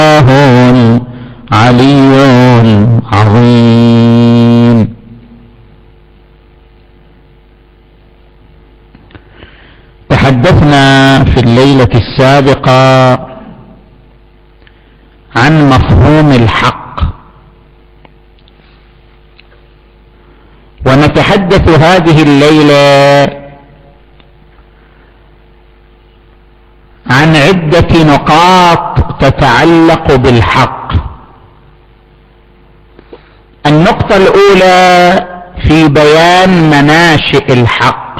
العلي العظيم. تحدثنا في الليلة السابقة عن مفهوم الحق، ونتحدث هذه الليلة عن عدة نقاط تتعلق بالحق. النقطة الأولى في بيان مناشئ الحق،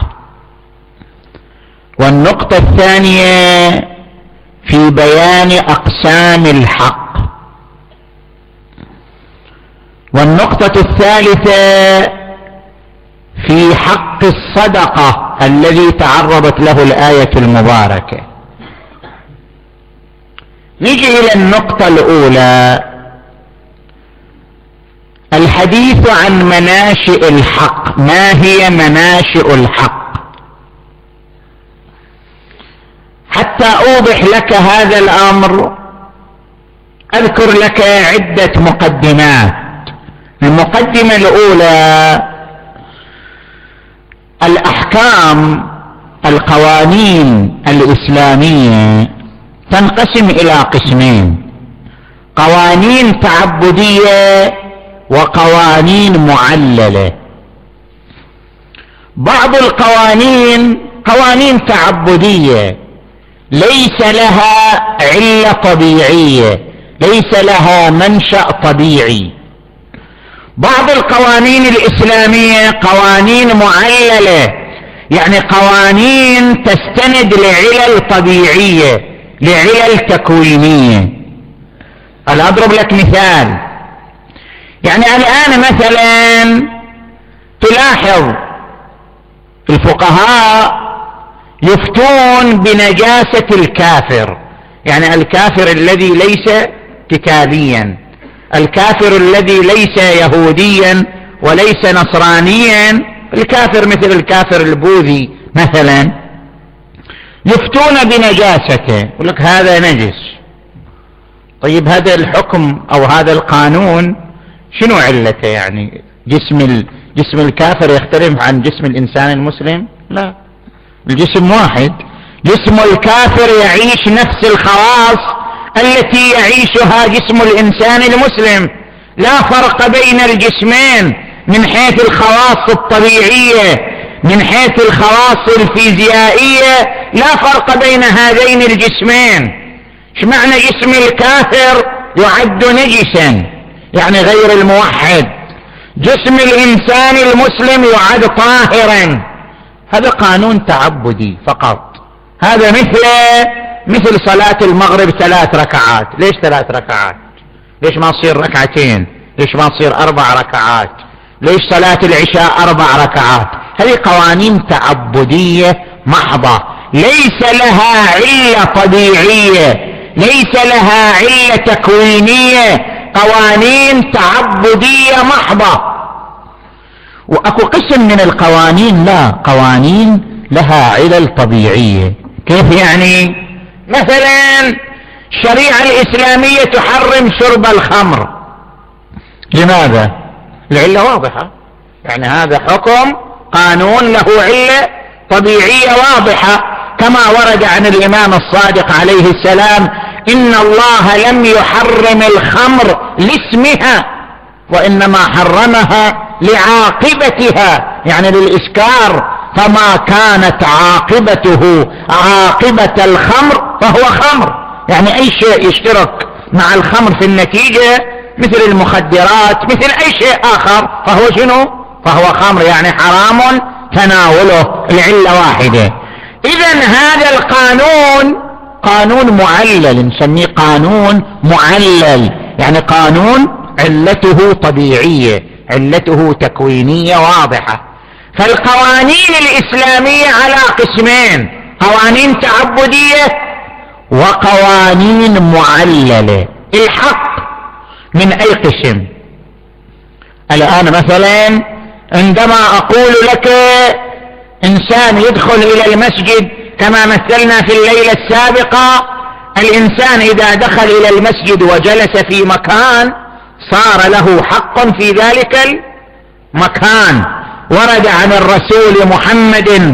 والنقطة الثانية في بيان أقسام الحق، والنقطة الثالثة في حق الصدقة الذي تعرضت له الآية المباركة. نجي إلى النقطة الأولى، الحديث عن مناشئ الحق. ما هي مناشئ الحق؟ حتى أوضح لك هذا الأمر أذكر لك عدة مقدمات. المقدمة الأولى، الأحكام القوانين الإسلامية تنقسم إلى قسمين: قوانين تعبدية وقوانين معللة. بعض القوانين قوانين تعبدية ليس لها علة طبيعية، ليس لها منشأ طبيعي. بعض القوانين الإسلامية قوانين معللة، يعني قوانين تستند لعلل طبيعية، لعلل تكوينية. أنا أضرب لك مثال. يعني الآن مثلا تلاحظ الفقهاء يفتون بنجاسة الكافر، يعني الكافر الذي ليس كتابيا، الكافر الذي ليس يهوديا وليس نصرانيا، الكافر مثل الكافر البوذي مثلا، يفتون بنجاسته، يقول لك هذا نجس. طيب هذا الحكم أو هذا القانون شنو علته؟ يعني جسم الكافر يختلف عن جسم الإنسان المسلم؟ لا، الجسم واحد. جسم الكافر يعيش نفس الخواص التي يعيشها جسم الإنسان المسلم. لا فرق بين الجسمين من حيث الخواص الطبيعية، من حيث الخواص الفيزيائية، لا فرق بين هذين الجسمين. ايش معنى جسم الكافر يعد نجسا؟ يعني غير الموحد. جسم الإنسان المسلم يعد طاهرا. هذا قانون تعبدي فقط. هذا مثل صلاة المغرب 3 ركعات. ليش 3 ركعات؟ ليش ما تصير 2 ركعات؟ ليش ما تصير 4 ركعات؟ ليش صلاة العشاء 4 ركعات؟ هذه قوانين تعبدية محضة، ليس لها علة طبيعية، ليس لها علة تكوينية، قوانين تعبدية محضة. وأكو قسم من القوانين لا، قوانين لها علل طبيعية. كيف يعني؟ مثلا الشريعة الإسلامية تحرم شرب الخمر. لماذا؟ العلة واضحة، يعني هذا حكم قانون له علة طبيعية واضحة، كما ورد عن الإمام الصادق عليه السلام: إن الله لم يحرم الخمر لاسمها وإنما حرمها لعاقبتها، يعني للإسكار، فما كانت عاقبته عاقبة الخمر فهو خمر. يعني أي شيء يشترك مع الخمر في النتيجة مثل المخدرات، مثل أي شيء آخر، فهو شنو؟ فهو خمر، يعني حرام تناوله، العلة واحدة. إذن هذا القانون قانون معلل، نسميه قانون معلل، يعني قانون علته طبيعية، علته تكوينية واضحة. فالقوانين الإسلامية على قسمين: قوانين تعبدية وقوانين معللة. الحق من أي قسم؟ الآن مثلا عندما أقول لك إنسان يدخل إلى المسجد كما مثلنا في الليلة السابقة الإنسان إذا دخل إلى المسجد وجلس في مكان صار له حق في ذلك المكان. ورد عن الرسول محمد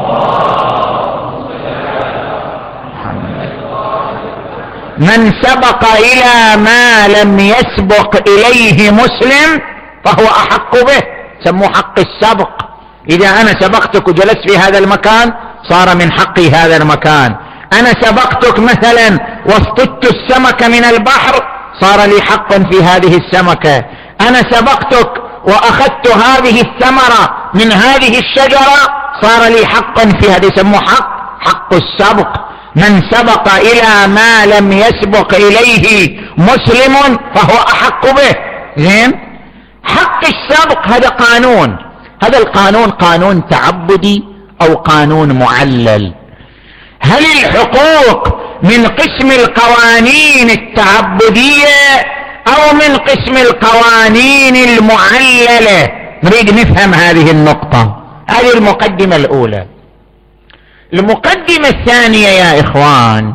من سبق إلى ما لم يسبق إليه مسلم فهو أحق به، سموه حق السبق. إذا أنا سبقتك وجلست في هذا المكان صار من حقي هذا المكان. أنا سبقتك مثلا واصطدت السمكة من البحر صار لي حق في هذه السمكة. أنا سبقتك وأخذت هذه الثمرة من هذه الشجرة صار لي حق في هذه، يسموه حق السبق. من سبق إلى ما لم يسبق إليه مسلم فهو أحق به. زين، حق السبق هذا قانون، هذا القانون قانون تعبدي أو قانون معلل. هل الحقوق من قسم القوانين التعبدية أو من قسم القوانين المعللة؟ نريد نفهم هذه النقطة. هذه المقدمة الأولى. المقدمة الثانية يا إخوان،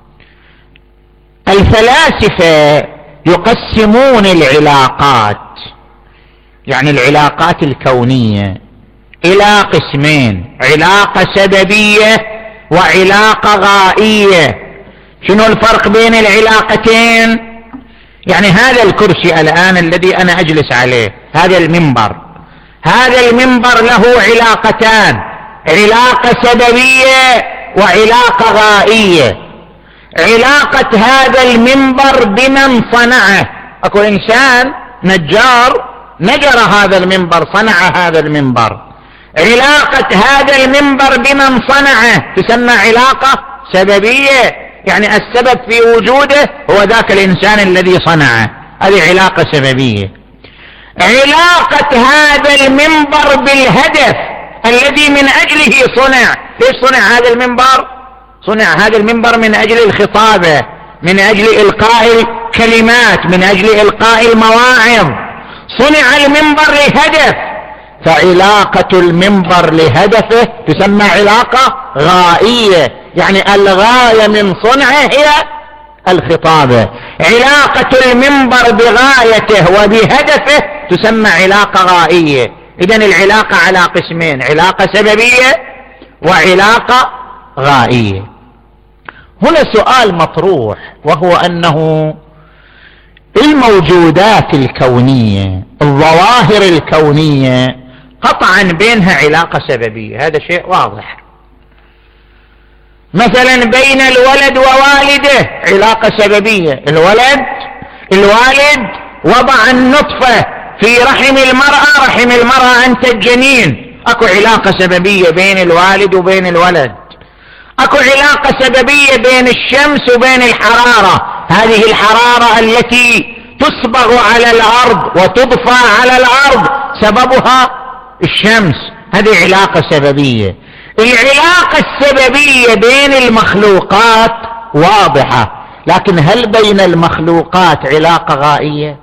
الفلاسفة يقسمون العلاقات، يعني العلاقات الكونية، إلى قسمين: علاقة سببية وعلاقة غائية. شنو الفرق بين العلاقتين؟ يعني هذا الكرسي الآن الذي أنا أجلس عليه، هذا المنبر، هذا المنبر له علاقتان: علاقة سببية وعلاقة غائية. علاقة هذا المنبر بمن صنعه، أكو إنسان نجار نجر هذا المنبر، صنع هذا المنبر. علاقة هذا المنبر بمن صنعه تسمى علاقة سببية، يعني السبب في وجوده هو ذاك الإنسان الذي صنعه، هذه علاقة سببية. علاقة هذا المنبر بالهدف الذي من أجله صنع. ليش صنع هذا المنبر؟ صنع هذا المنبر من أجل الخطابة، من أجل إلقاء الكلمات، من أجل إلقاء المواعظ. صنع المنبر لهدف، فعلاقة المنبر لهدفه تسمى علاقة غائية، يعني الغاية من صنعه هي الخطابة. علاقة المنبر بغايته وبهدفه تسمى علاقة غائية. إذن العلاقة على قسمين: علاقة سببية وعلاقة غائية. هنا سؤال مطروح، وهو أنه الموجودات الكونية، الظواهر الكونية قطعا بينها علاقة سببية، هذا شيء واضح. مثلا بين الولد ووالده علاقة سببية، الوالد وضع النطفة في رحم المرأة أنتج جنين، أكو علاقة سببية بين الوالد وبين الولد. أكو علاقة سببية بين الشمس وبين الحرارة، هذه الحرارة التي تصبغ على الأرض وتضفى على الأرض سببها الشمس، هذه علاقة سببية. العلاقة السببية بين المخلوقات واضحة، لكن هل بين المخلوقات علاقة غائية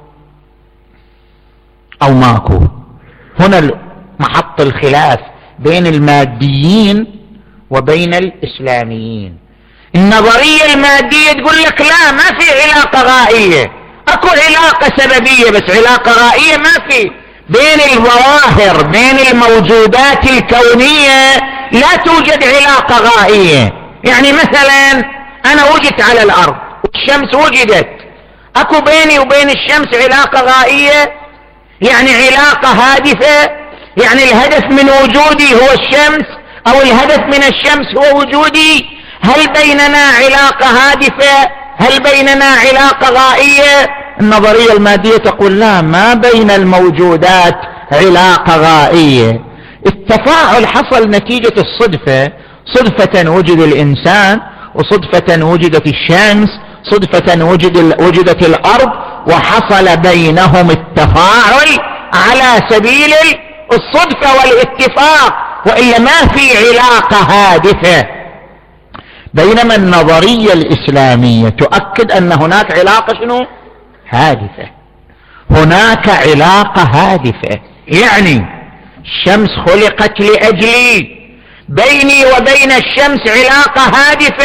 أو ماكو؟ هنا محط الخلاف بين الماديين وبين الإسلاميين. النظرية المادية تقول لك لا، ما في علاقة غائية، أكو علاقة سببية بس علاقة غائية ما في. بين الظواهر، بين الموجودات الكونية لا توجد علاقة غائية. يعني مثلا أنا وجدت على الأرض والشمس وجدت، أكو بيني وبين الشمس علاقة غائية؟ يعني علاقة هادفة، يعني الهدف من وجودي هو الشمس أو الهدف من الشمس هو وجودي. هل بيننا علاقة هادفة؟ هل بيننا علاقة غائية؟ النظرية المادية تقول لا، ما بين الموجودات علاقة غائية. التفاعل حصل نتيجة الصدفة، صدفة وجد الإنسان، وصدفة وجدت الشمس، صدفة وجدت الأرض، وحصل بينهم التفاعل على سبيل الصدفة والاتفاق، وإلا ما في علاقة هادفة. بينما النظرية الإسلامية تؤكد أن هناك علاقة شنو؟ هادفة. هناك علاقة هادفة، يعني الشمس خلقت لأجلي، بيني وبين الشمس علاقة هادفة،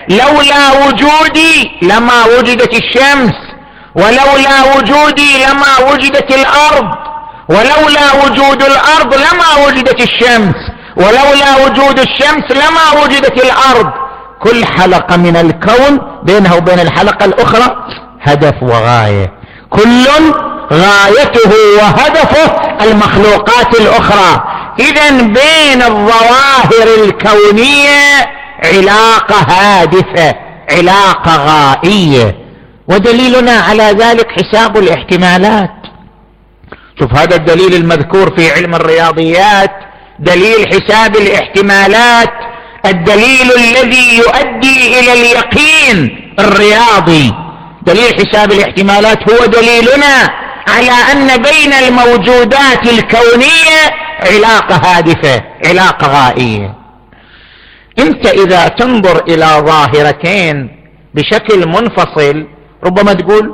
لولا وجودي لما وجدت الشمس، ولولا وجودي لما وجدت الأرض، ولولا وجود الأرض لما وجدت الشمس، ولولا وجود الشمس لما وجدت الأرض. كل حلقة من الكون بينها وبين الحلقة الأخرى هدف وغاية، كل غايته وهدفه المخلوقات الأخرى. إذن بين الظواهر الكونية علاقة هادفة، علاقة غائية. ودليلنا على ذلك حساب الاحتمالات. شوف هذا الدليل المذكور في علم الرياضيات، دليل حساب الاحتمالات، الدليل الذي يؤدي إلى اليقين الرياضي. دليل حساب الاحتمالات هو دليلنا على أن بين الموجودات الكونية علاقة هادفة، علاقة غائية. انت اذا تنظر الى ظاهرتين بشكل منفصل ربما تقول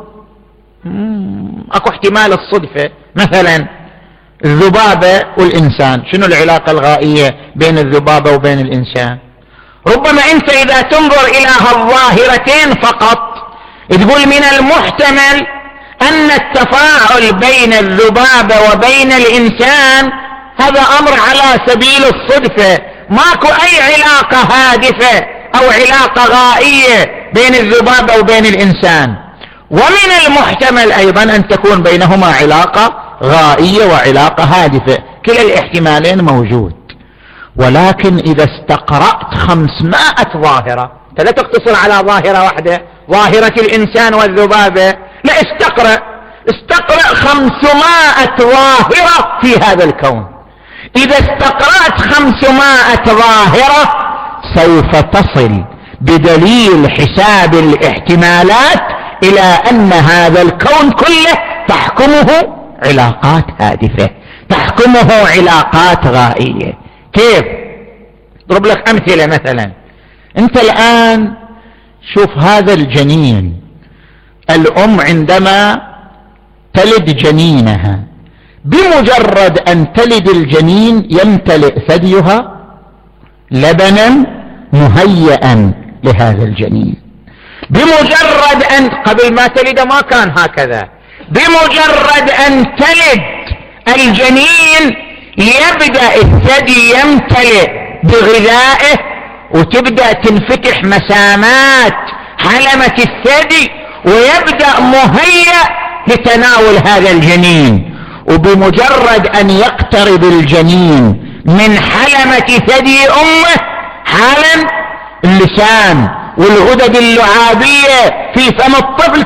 اكو احتمال الصدفة، مثلا الذبابة والإنسان، شنو العلاقة الغائية بين الذبابة وبين الإنسان؟ ربما أنت إذا تنظر إلى هالظاهرتين فقط تقول من المحتمل أن التفاعل بين الذبابة وبين الإنسان هذا أمر على سبيل الصدفة، ماكو أي علاقة هادفة أو علاقة غائية بين الذبابة وبين الإنسان. ومن المحتمل أيضا أن تكون بينهما علاقة غائية وعلاقة هادفة، كلا الاحتمالين موجود. ولكن إذا استقرأت 500 ظاهرة، لا تقتصر على ظاهرة واحدة، ظاهرة الإنسان والذبابة، لا استقرأ 500 ظاهرة في هذا الكون. إذا استقرأت 500 ظاهرة سوف تصل بدليل حساب الاحتمالات إلى أن هذا الكون كله تحكمه علاقات هادفة، تحكمه علاقات غائية. كيف؟ اضرب لك أمثلة. مثلا أنت الآن شوف هذا الجنين، الأم عندما تلد جنينها بمجرد أن تلد الجنين يمتلئ ثديها لبنا مهيئا لهذا الجنين. بمجرد أن قبل ما تلد ما كان هكذا، بمجرد أن تلد الجنين يبدأ الثدي يمتلئ بغذائه وتبدأ تنفتح مسامات حلمة الثدي ويبدأ مهيأ لتناول هذا الجنين. وبمجرد أن يقترب الجنين من حلمة ثدي أمه حالا اللسان والغدد اللعابية في فم الطفل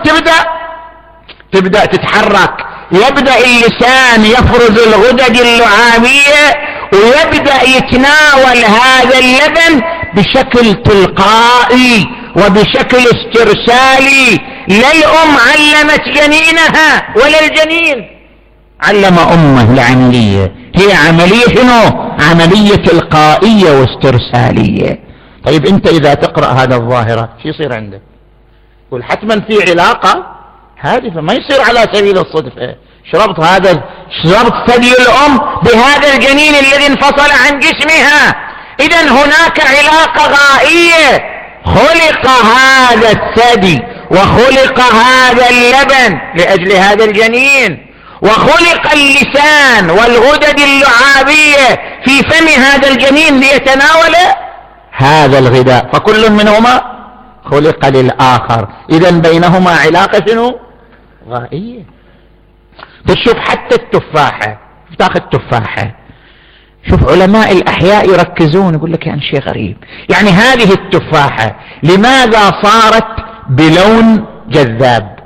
تبدأ تتحرك، يبدأ اللسان يفرز الغدد اللعابية ويبدأ يتناول هذا اللبن بشكل تلقائي وبشكل استرسالي. لا الأم علمت جنينها ولا الجنين علم أمه العملية، هي عملية شنو؟ عملية تلقائية واسترسالية. طيب أنت إذا تقرأ هذا الظاهرة شو يصير عندك؟ يقول حتما في علاقة هادفة، ما يصير على سبيل الصدفة. شربت ثدي الأم بهذا الجنين الذي انفصل عن جسمها، إذن هناك علاقة غائية. خلق هذا الثدي وخلق هذا اللبن لأجل هذا الجنين، وخلق اللسان والغدد اللعابية في فم هذا الجنين ليتناول هذا الغذاء، فكل منهما خلق للآخر. إذن بينهما علاقة شنو؟ غائية. تشوف حتى التفاحة، تاخذ تفاحة، شوف علماء الأحياء يركزون يقول لك يعني شيء غريب، يعني هذه التفاحة لماذا صارت بلون جذاب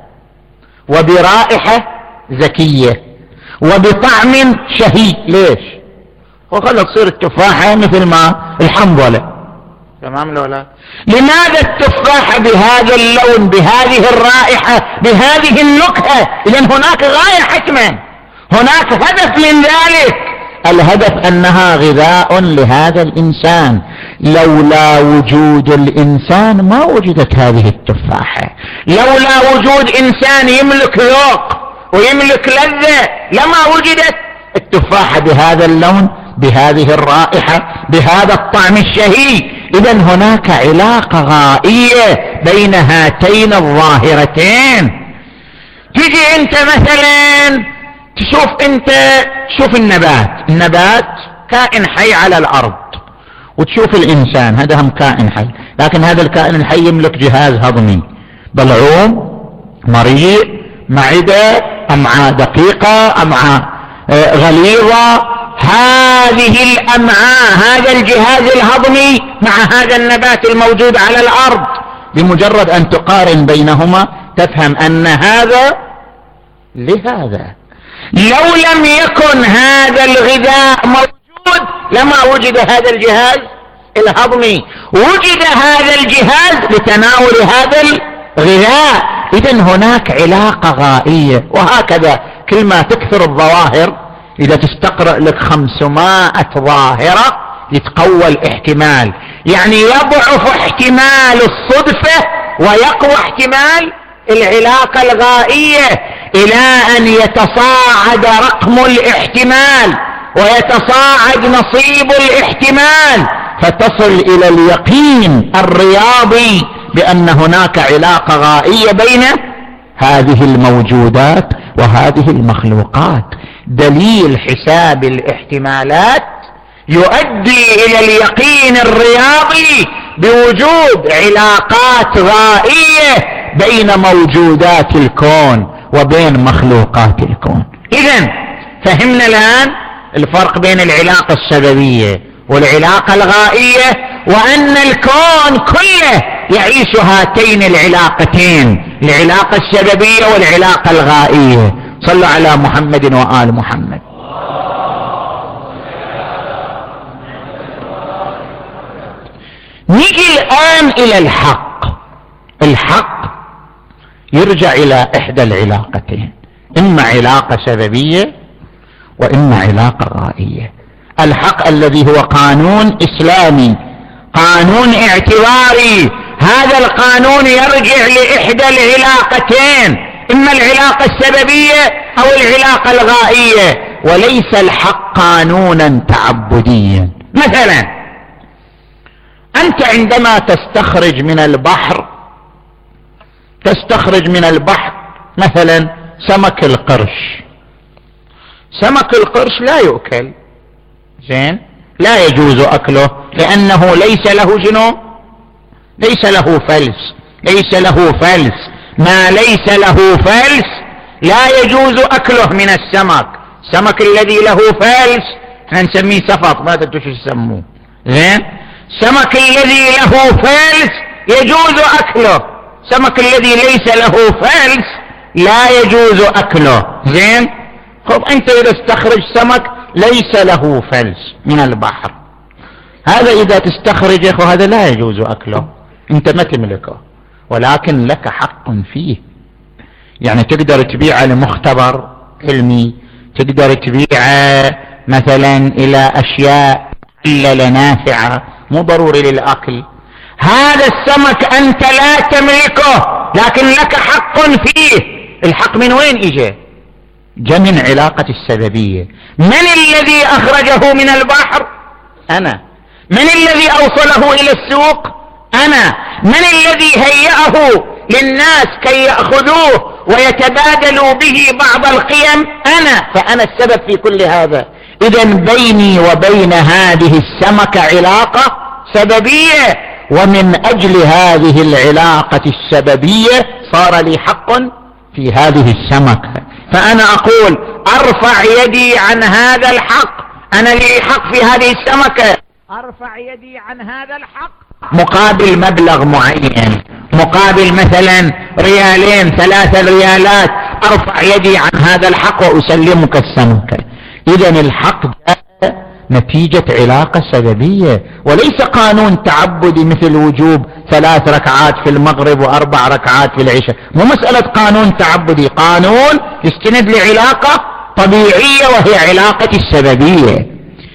وبرائحة زكية وبطعم شهي؟ ليش؟ وخلت تصير التفاحة مثل ما الحنظلة، تمام لولا؟ لماذا التفاحة بهذا اللون بهذه الرائحة بهذه النكهة؟ إذن هناك غاية حتما، هناك هدف من ذلك. الهدف أنها غذاء لهذا الإنسان. لولا وجود الإنسان ما وجدت هذه التفاحة، لولا وجود إنسان يملك ذوق ويملك لذة لما وجدت التفاحة بهذا اللون بهذه الرائحة بهذا الطعم الشهي. إذا هناك علاقة غائية بين هاتين الظاهرتين. تجي انت مثلا تشوف النبات كائن حي على الأرض، وتشوف الإنسان هذا هم كائن حي، لكن هذا الكائن الحي يملك جهاز هضمي، بلعوم، مريء، معدة، أمعاء دقيقة، أمعاء غليظة. هذه الأمعاء، هذا الجهاز الهضمي مع هذا النبات الموجود على الأرض، بمجرد أن تقارن بينهما تفهم أن هذا لهذا. لو لم يكن هذا الغذاء موجود لما وجد هذا الجهاز الهضمي، وجد هذا الجهاز لتناول هذا الغذاء. إذن هناك علاقة غائية. وهكذا كل ما تكثر الظواهر، إذا تستقرأ لك 500 ظاهرة يتقوى الاحتمال، يعني يضعف احتمال الصدفة ويقوى احتمال العلاقة الغائية، إلى أن يتصاعد رقم الاحتمال ويتصاعد نصيب الاحتمال، فتصل إلى اليقين الرياضي بأن هناك علاقة غائية بين هذه الموجودات وهذه المخلوقات. دليل حساب الاحتمالات يؤدي إلى اليقين الرياضي بوجود علاقات غائية بين موجودات الكون وبين مخلوقات الكون. إذن فهمنا الآن الفرق بين العلاقة السببية والعلاقة الغائية، وأن الكون كله يعيش هاتين العلاقتين، العلاقة السببية والعلاقة الغائية. صلوا على محمد وآل محمد. نيجي الآن إلى الحق. الحق يرجع إلى إحدى العلاقتين، إما علاقة سببية وإما علاقة غائية. الحق الذي هو قانون إسلامي، قانون اعتباري، هذا القانون يرجع لإحدى العلاقتين، إما العلاقة السببية أو العلاقة الغائية، وليس الحق قانونا تعبديا. مثلا أنت عندما تستخرج من البحر مثلا سمك القرش. سمك القرش لا يؤكل، زين، لا يجوز أكله، لأنه ليس له جنو، ليس له فلس، ليس له فلس. ما ليس له فلس لا يجوز أكله من السمك. السمك الذي له فلس احنا نسميه سفط، ما تدري شو يسموه، زين. السمك الذي له فلس يجوز أكله، السمك الذي ليس له فلس لا يجوز أكله، زين. خب أنت إذا استخرج سمك ليس له فلس من البحر، هذا إذا تستخرجه هذا لا يجوز أكله، أنت ما تملكه، ولكن لك حق فيه. يعني تقدر تبيعه لمختبر علمي، تقدر تبيعه مثلا إلى أشياء محللة نافعة، مو ضروري للأكل. هذا السمك أنت لا تملكه، لكن لك حق فيه. الحق من وين إجا؟ جاء من علاقة السببية. من الذي أخرجه من البحر؟ أنا. من الذي أوصله إلى السوق؟ أنا. من الذي هيأه للناس كي يأخذوه ويتبادلوا به بعض القيم؟ أنا. فأنا السبب في كل هذا. إذن بيني وبين هذه السمكة علاقة سببية، ومن أجل هذه العلاقة السببية صار لي حق في هذه السمكة. فأنا أقول أرفع يدي عن هذا الحق، أنا لي حق في هذه السمكة، أرفع يدي عن هذا الحق مقابل مبلغ معين، مقابل مثلا 2 3 ريالات، أرفع يدي عن هذا الحق وأسلمك السمكة. إذن الحق جاء نتيجة علاقة سببية، وليس قانون تعبدي مثل وجوب 3 ركعات في المغرب و4 ركعات في العشاء. مو مسألة قانون تعبدي، قانون يستند لعلاقة طبيعية وهي علاقة السببية.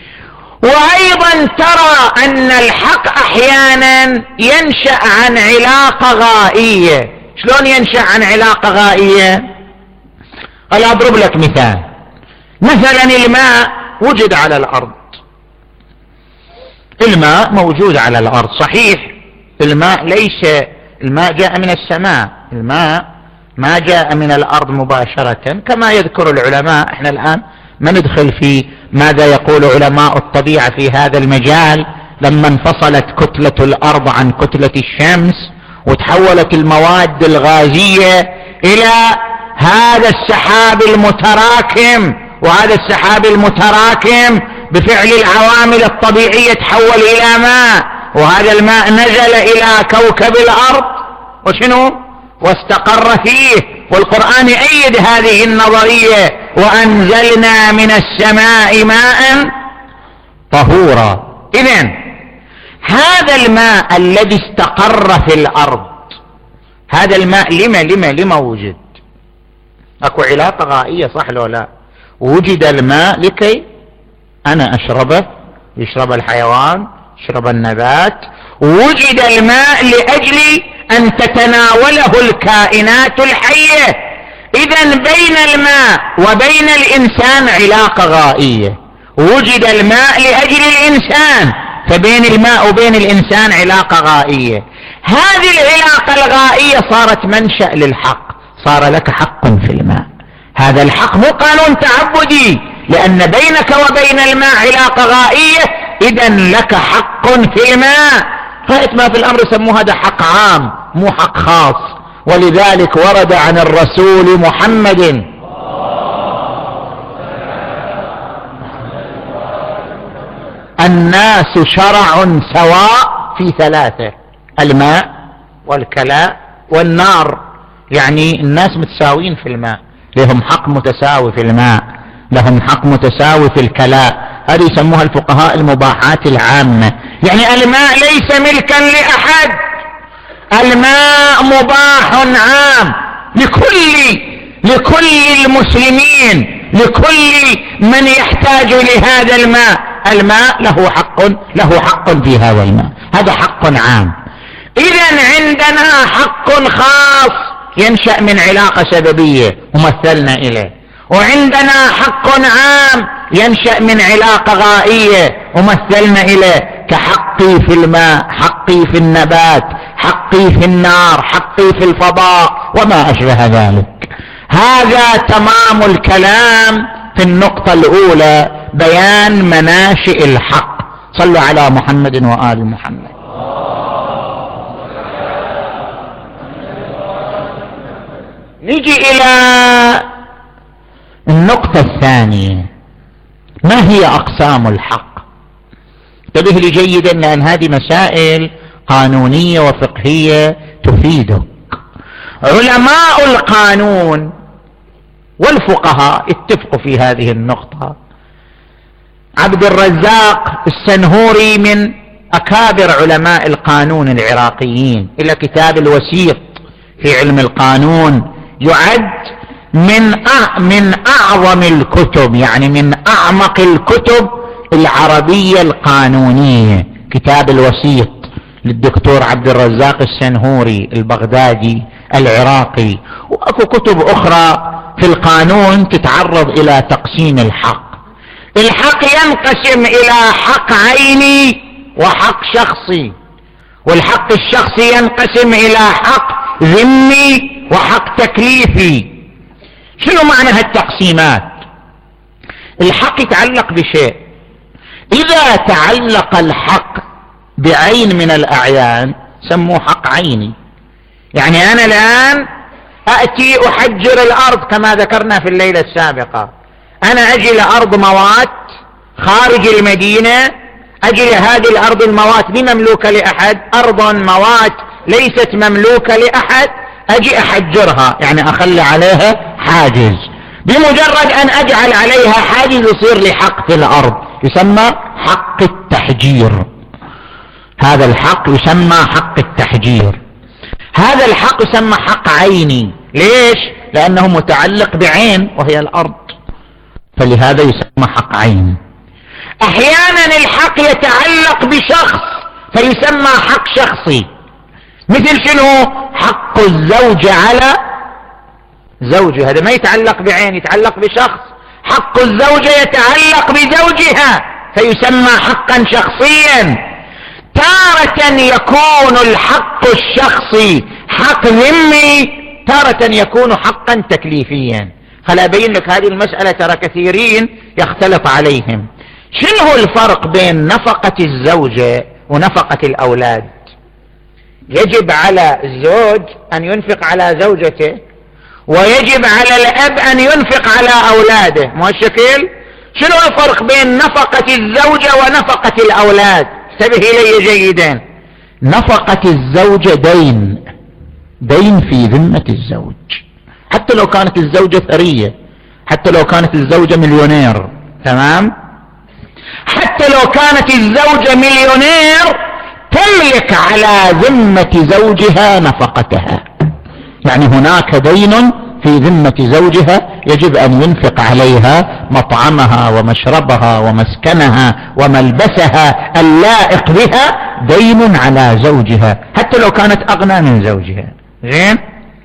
وأيضا ترى أن الحق أحيانا ينشأ عن علاقة غائية. شلون ينشأ عن علاقة غائية؟ أنا أضرب لك مثال. مثلا الماء وجد على الأرض، الماء موجود على الأرض صحيح، الماء جاء من السماء، الماء ما جاء من الأرض مباشرة كما يذكر العلماء. احنا الآن ما ندخل في ماذا يقول علماء الطبيعة في هذا المجال. لما انفصلت كتلة الأرض عن كتلة الشمس وتحولت المواد الغازية إلى هذا السحاب المتراكم، وهذا السحاب المتراكم بفعل العوامل الطبيعية تحول إلى ماء، وهذا الماء نزل إلى كوكب الأرض واستقر فيه. والقرآن يؤيد هذه النظرية: وأنزلنا من السماء ماء طهورا. إذن هذا الماء الذي استقر في الأرض، هذا الماء لما وجد؟ أكو علاقة غائية صح لو لا؟ وجد الماء لكي أنا أشربه، يشرب الحيوان، يشرب النبات. وجد الماء لأجل أن تتناوله الكائنات الحية. إذن بين الماء وبين الإنسان علاقة غائية. وجد الماء لأجل الإنسان، فبين الماء وبين الإنسان علاقة غائية. هذه العلاقة الغائية صارت منشأ للحق، صار لك حق في الماء. هذا الحق مو قانون تعبدي، لأن بينك وبين الماء علاقة غائية، إذن لك حق في الماء. غاية ما في الأمر يسموه هذا حق عام مو حق خاص. ولذلك ورد عن الرسول محمد الناس شرع سواء في ثلاثة: الماء والكلاء والنار. يعني الناس متساوين في الماء، لهم حق متساوي في الماء، لهم حق متساوي في الكلاء. هذه يسموها الفقهاء المباحات العامة. يعني الماء ليس ملكا لأحد، الماء مباح عام لكل المسلمين، لكل من يحتاج لهذا الماء. الماء له حق في هذا الماء، هذا حق عام. إذن عندنا حق خاص ينشأ من علاقة سببية ومثلنا إليه، وعندنا حق عام ينشأ من علاقة غائية ومثلنا إليه، كحقي في الماء، حقي في النبات، حقي في النار، حقي في الفضاء وما أشبه ذلك. هذا تمام الكلام في النقطة الأولى، بيان مناشئ الحق. صلوا على محمد وآل محمد. نجي إلى النقطة الثانية: ما هي أقسام الحق؟ انتبه لي جيدا، لأن هذه مسائل قانونية وفقهية تفيدك. علماء القانون والفقهاء اتفقوا في هذه النقطة. عبد الرزاق السنهوري من أكابر علماء القانون العراقيين، إلى كتاب الوسيط في علم القانون، يعد من أعظم الكتب، يعني من أعمق الكتب العربية القانونية. كتاب الوسيط للدكتور عبد الرزاق السنهوري البغدادي العراقي. وأكو كتب أخرى في القانون تتعرض إلى تقسيم الحق. الحق ينقسم إلى حق عيني وحق شخصي، والحق الشخصي ينقسم إلى حق ذمي وحق تكليفي. شنو معنى هالتقسيمات؟ الحق يتعلق بشيء، إذا تعلق الحق بعين من الأعيان سموه حق عيني. يعني أنا الآن أأتي أحجر الأرض كما ذكرنا في الليلة السابقة، أنا أجي لأرض موات خارج المدينة، أجي لهذه الأرض الموات بمملوكة لأحد، أرض موات ليست مملوكة لأحد، أجي أحجرها، يعني أخلي عليها حاجز. بمجرد أن أجعل عليها حاجز يصير لي حق في الأرض، يسمى حق التحجير. هذا الحق يسمى حق التحجير. هذا الحق يسمى حق عيني. ليش؟ لأنه متعلق بعين وهي الأرض، فلهذا يسمى حق عين. أحيانا الحق يتعلق بشخص فيسمى حق شخصي، مثل شنو؟ حق الزوج على زوجها، هذا ما يتعلق بعين، يتعلق بشخص. حق الزوجة يتعلق بزوجها فيسمى حقا شخصيا. تارة يكون الحق الشخصي حق ذمي، تارة يكون حقا تكليفيا. خل أبين لك هذه المسألة، ترى كثيرين يختلف عليهم. شنو الفرق بين نفقة الزوجة ونفقة الأولاد؟ يجب على الزوج أن ينفق على زوجته، ويجب على الأب أن ينفق على أولاده، مو الشكل؟ شنو الفرق بين نفقة الزوجة ونفقة الأولاد؟ انتبه إلي جيدا. نفقة الزوجة دين في ذمة الزوج، حتى لو كانت الزوجة ثرية، حتى لو كانت الزوجة مليونير، تمام؟ حتى لو كانت الزوجة مليونير تملك على ذمة زوجها نفقتها. يعني هناك دين في ذمة زوجها يجب أن ينفق عليها مطعمها ومشربها ومسكنها وملبسها اللائق بها، دين على زوجها حتى لو كانت أغنى من زوجها. زين؟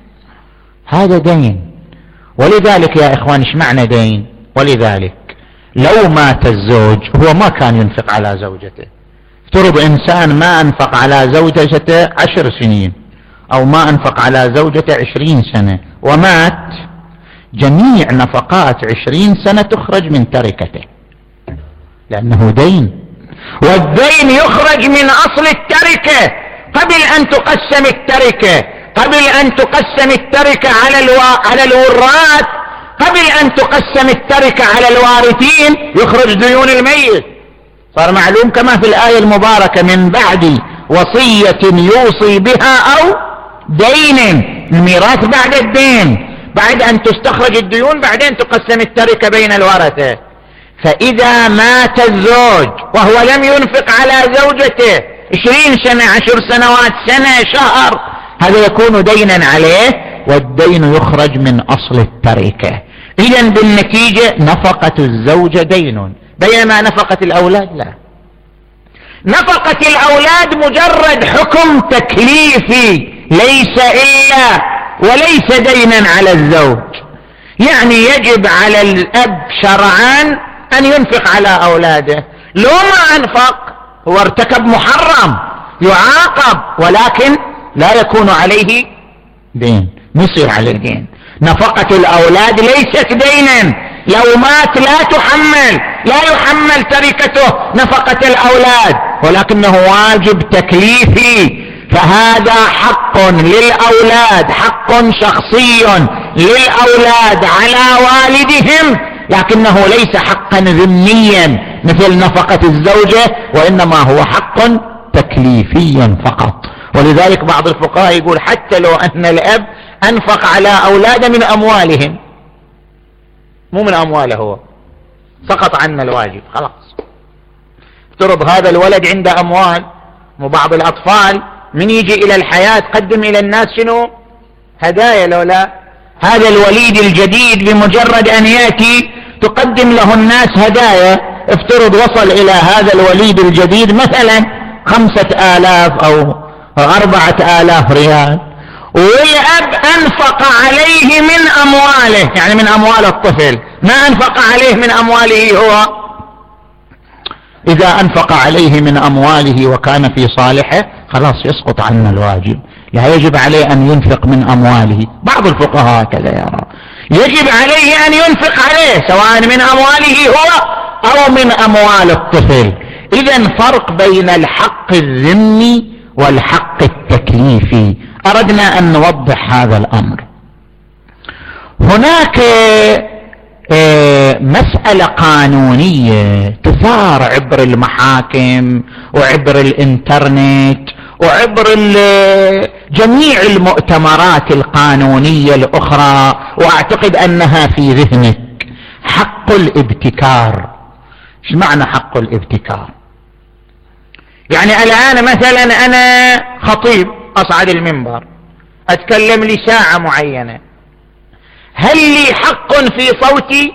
هذا دين. ولذلك يا إخوان، ايش معنى دين؟ ولذلك لو مات الزوج هو ما كان ينفق على زوجته. افترض إنسان ما أنفق على زوجته 10 سنين، أو ما أنفق على زوجته 20 سنة ومات، جميع نفقات 20 سنة تخرج من تركته، لأنه دين. والدين يخرج من أصل التركة قبل أن تقسم التركة، قبل أن تقسم التركة على الوراث، قبل أن تقسم التركة على الوارثين يخرج ديون الميت. صار معلوم كما في الآية المباركة: من بعد وصية يوصي بها أو دين. الميراث بعد الدين، بعد أن تستخرج الديون بعدين تقسم التركة بين الورثة. فإذا مات الزوج وهو لم ينفق على زوجته 20 سنة 10 سنوات سنة شهر، هذا يكون دينا عليه، والدين يخرج من أصل التركة. إذن بالنتيجة نفقة الزوجة دين، بينما نفقة الأولاد لا. نفقة الأولاد مجرد حكم تكليفي ليس إلا وليس دينا على الزوج. يعني يجب على الأب شرعا أن ينفق على أولاده، لو ما أنفق هو ارتكب محرم يعاقب، ولكن لا يكون عليه دين، يصير عليه دين. نفقة الأولاد ليست دينا، لو مات لا يحمل تركته نفقة الأولاد، ولكنه واجب تكليفي. فهذا حق للأولاد، حق شخصي للأولاد على والدهم، لكنه ليس حقا ذميا مثل نفقة الزوجة، وإنما هو حق تكليفيا فقط. ولذلك بعض الفقهاء يقول حتى لو أن الأب أنفق على أولاده من أموالهم، مو من أمواله هو، سقط عنا الواجب خلاص. افترض هذا الولد عنده أموال، وبعض الأطفال من يجي إلى الحياة تقدم إلى الناس شنو؟ هدايا. لولا هذا الوليد الجديد بمجرد أن يأتي تقدم له الناس هدايا. افترض وصل إلى هذا الوليد الجديد مثلا 5000 أو 4000 ريال، والأب أنفق عليه من أمواله، يعني من أموال الطفل، ما أنفق عليه من أمواله هو. إذا أنفق عليه من أمواله وكان في صالحه خلاص يسقط عنا الواجب، لا يجب عليه أن ينفق من أمواله. بعض الفقهاء كذا يرى يجب عليه أن ينفق عليه سواء من أمواله هو أو من أموال الطفل. إذن فرق بين الحق الذمي والحق التكليفي، أردنا أن نوضح هذا الأمر. هناك مسألة قانونية تثار عبر المحاكم وعبر الإنترنت وعبر جميع المؤتمرات القانونية الأخرى، وأعتقد أنها في ذهنك: حق الابتكار. ايش معنى حق الابتكار؟ يعني الآن مثلا أنا خطيب أصعد المنبر أتكلم لي ساعة معينة، هل لي حق في صوتي؟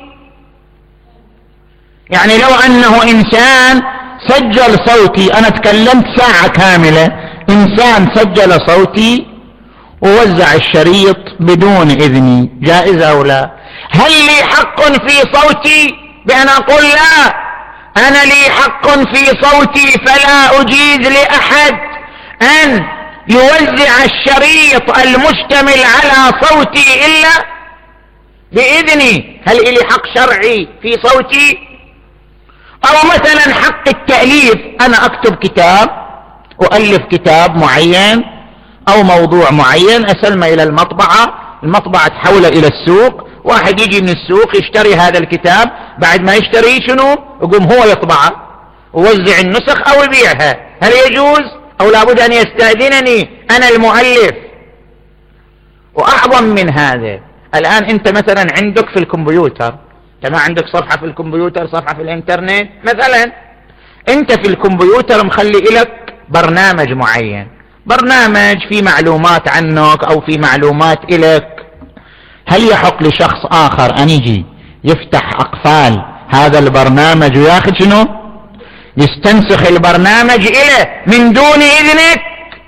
يعني لو أنه إنسان سجل صوتي، أنا تكلمت ساعة كاملة، إنسان سجل صوتي ووزع الشريط بدون إذني، جائز أو لا؟ هل لي حق في صوتي بأن أقول لا أنا لي حق في صوتي فلا أجيز لأحد أن يوزع الشريط المشتمل على صوتي إلا بإذني. هل إلي حق شرعي في صوتي؟ أو مثلا حق التأليف، أنا أكتب كتاب، أؤلف كتاب معين أو موضوع معين، أسلمه إلى المطبعة تحوله إلى السوق، واحد يجي من السوق يشتري هذا الكتاب، بعد ما يشتري شنو يقوم هو يطبعه ووزع النسخ أو يبيعها. هل يجوز أو لابد أن يستأذنني أنا المؤلف؟ وأعظم من هذا، الآن أنت مثلا عندك في الكمبيوتر، أنت ما عندك صفحة في الكمبيوتر، صفحة في الإنترنت مثلا، أنت في الكمبيوتر مخلي لك برنامج معين، برنامج فيه معلومات عنك أو فيه معلومات إلك. هل يحق لشخص آخر أن يجي يفتح أقفال هذا البرنامج وياخذ شنو؟ يستنسخ البرنامج إليه من دون إذنك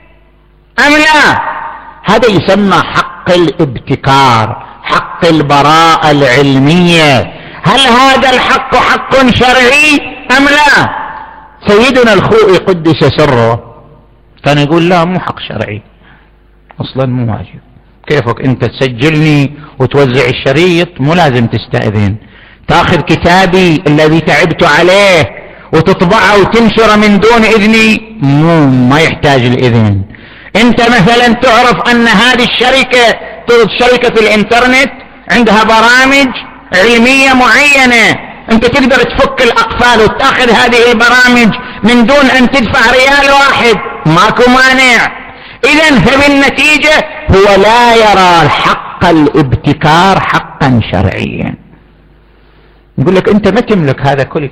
أم لا؟ هذا يسمى حق الابتكار، حق البراءة العلمية. هل هذا الحق حق شرعي أم لا؟ سيدنا الخوئي قدس سره كان يقول لا، مو حق شرعي أصلا، مو واجب. كيفك أنت تسجلني وتوزع الشريط؟ مو لازم تستأذن. تأخذ كتابي الذي تعبت عليه وتطبعه وتنشره من دون إذني؟ ما يحتاج الإذن. أنت مثلا تعرف أن هذه الشركة في الإنترنت عندها برامج علمية معينة، أنت تقدر تفك الأقفال وتأخذ هذه البرامج من دون أن تدفع ريال واحد، ماكو مانع. إذن فبالنتيجة هو لا يرى حق الابتكار حقا شرعيا. يقول لك أنت ما تملك هذا كله،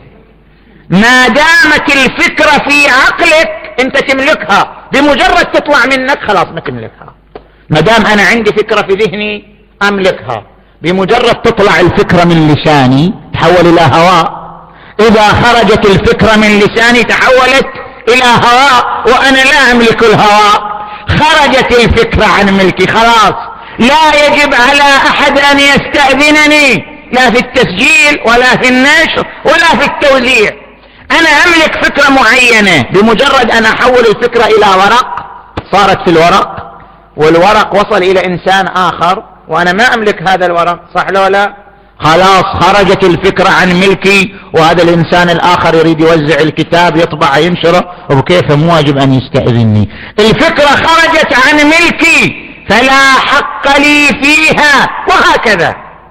ما دامت الفكرة في عقلك أنت تملكها، بمجرد تطلع منك خلاص ما تملكها. ما دام أنا عندي فكرة في ذهني أملكها، بمجرد تطلع الفكرة من لساني تحول إلى هواء. إذا خرجت الفكرة من لساني تحولت إلى هواء، وأنا لا أملك الهواء. خرجت الفكرة عن ملكي خلاص، لا يجب على أحد أن يستأذنني، لا في التسجيل ولا في النشر ولا في التوزيع. أنا أملك فكرة معينة، بمجرد أن أحول الفكرة إلى ورق صارت في الورق، والورق وصل إلى إنسان آخر وأنا ما أملك هذا الورق، صح لو لا؟ خلاص خرجت الفكرة عن ملكي، وهذا الإنسان الآخر يريد يوزع الكتاب يطبع ينشره، وبكيف مو واجب أن يستأذنني. الفكرة خرجت عن ملكي فلا حق لي فيها، وهكذا.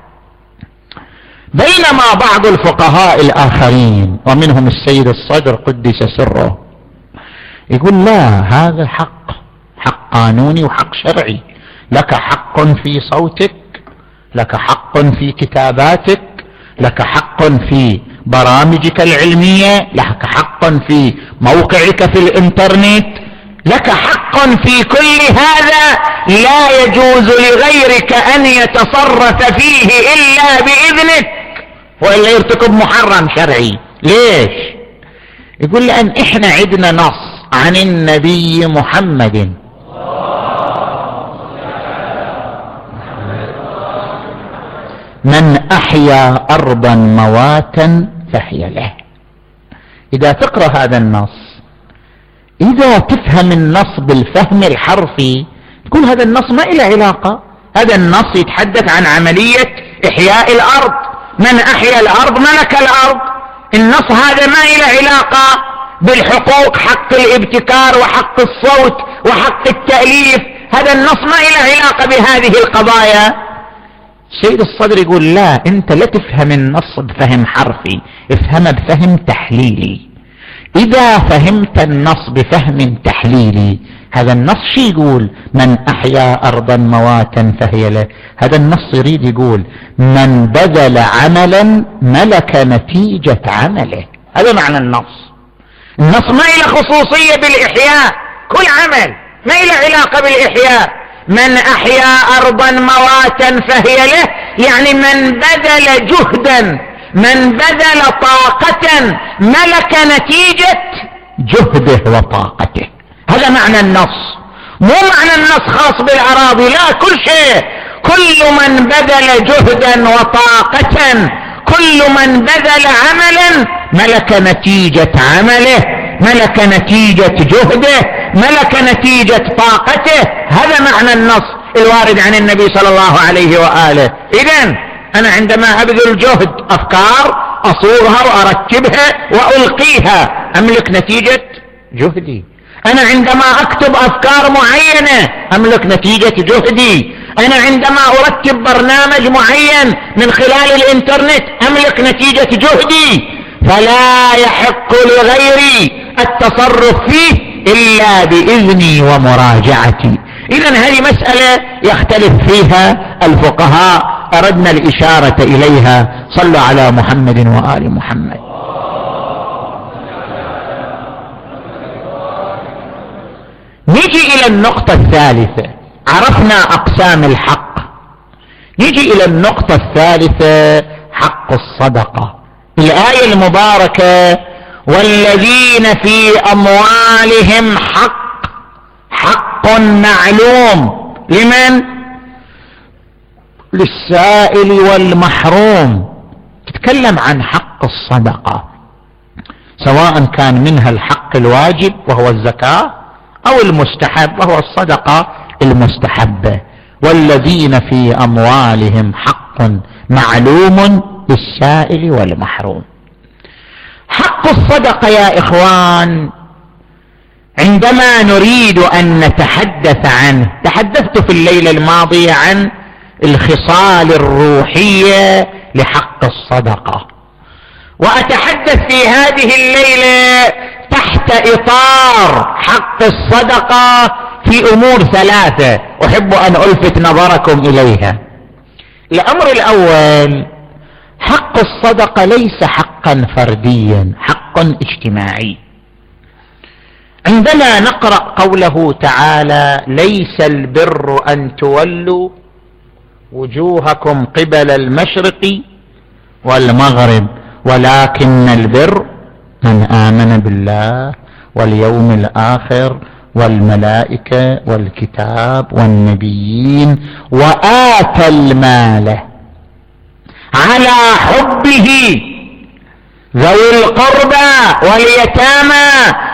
بينما بعض الفقهاء الآخرين ومنهم السيد الصدر قدس سره يقول لا، هذا حق قانوني وحق شرعي. لك حق في صوتك، لك حق في كتاباتك، لك حق في برامجك العلمية، لك حق في موقعك في الإنترنت، لك حق في كل هذا. لا يجوز لغيرك أن يتصرف فيه إلا بإذنك، وإلا يرتكب محرم شرعي. ليش؟ يقول لأن إحنا عندنا نص عن النبي محمد من أحيا أرضا مواتا فهي له. إذا تقرأ هذا النص، إذا تفهم النص بالفهم الحرفي تقول هذا النص ما له علاقة. هذا النص يتحدث عن عملية إحياء الأرض، من أحيا الأرض ملك الأرض. النص هذا ما له علاقة بالحقوق، حق الابتكار وحق الصوت وحق التأليف. هذا النص ما له علاقة بهذه القضايا. السيد الصدر يقول لا، أنت لا تفهم النص بفهم حرفي، افهمه بفهم تحليلي. إذا فهمت النص بفهم تحليلي، هذا النص شي يقول؟ من أحيا أرضا مواتا فهي له. هذا النص يريد يقول من بذل عملا ملك نتيجة عمله. هذا معنى النص. النص ما له خصوصية بالإحياء، كل عمل ما له علاقة بالإحياء. من أحيا أرضا مواتا فهي له، يعني من بذل جهدا، من بذل طاقة ملك نتيجة جهده وطاقته. هذا معنى النص، مو معنى النص خاص بالأراضي، لا، كل شيء. كل من بذل جهدا وطاقة، كل من بذل عملا ملك نتيجة عمله، ملك نتيجة جهده، ملك نتيجة طاقته. هذا معنى النص الوارد عن النبي صلى الله عليه وآله. إذن أنا عندما أبذل جهد أفكار أصورها وأرتبها وألقيها، أملك نتيجة جهدي. أنا عندما أكتب أفكار معينة أملك نتيجة جهدي. أنا عندما أرتب برنامج معين من خلال الإنترنت أملك نتيجة جهدي، فلا يحق لغيري التصرف فيه إلا بإذني ومراجعتي. إذن هذه مسألة يختلف فيها الفقهاء، أردنا الإشارة إليها. صلوا على محمد وآل محمد. نجي إلى النقطة الثالثة. عرفنا أقسام الحق، نجي إلى النقطة الثالثة، حق الصدقة. الآية المباركة: والذين في أموالهم حق معلوم لمن؟ للسائل والمحروم. تتكلم عن حق الصدقة، سواء كان منها الحق الواجب وهو الزكاة أو المستحب وهو الصدقة المستحبة. والذين في أموالهم حق معلوم للسائل والمحروم. حق الصدقة يا إخوان عندما نريد أن نتحدث عنه، تحدثت في الليلة الماضية عن الخصال الروحية لحق الصدقة، وأتحدث في هذه الليلة تحت إطار حق الصدقة في أمور ثلاثة أحب أن ألفت نظركم إليها. الأمر الأول: حق الصدقة ليس حقا فرديا، حق اجتماعي. عندما نقرأ قوله تعالى: ليس البر أن تولوا وجوهكم قبل المشرق والمغرب ولكن البر من آمن بالله واليوم الآخر والملائكة والكتاب والنبيين وآتى المال على حبه ذوي القربى واليتامى